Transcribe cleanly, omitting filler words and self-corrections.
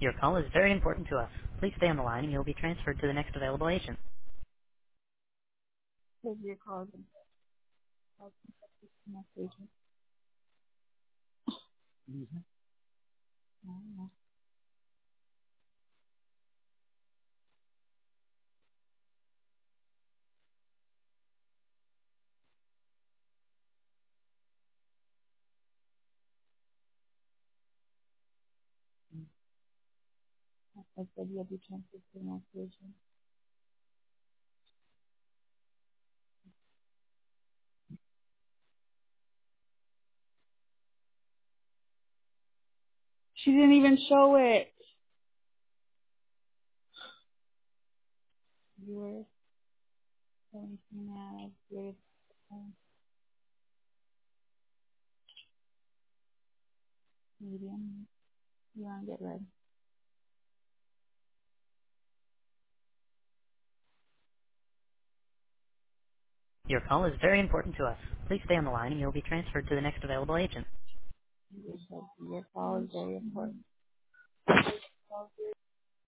Your call is very important to us. Please stay on the line and you'll be transferred to the next available agent. Give your call message. I said you'll be transferred to the next patient. She didn't even show it. Viewers, 17 ads, viewers, medium. You want to get red. Your call is very important to us. Please stay on the line and you'll be transferred to the next available agent. Your call is very important.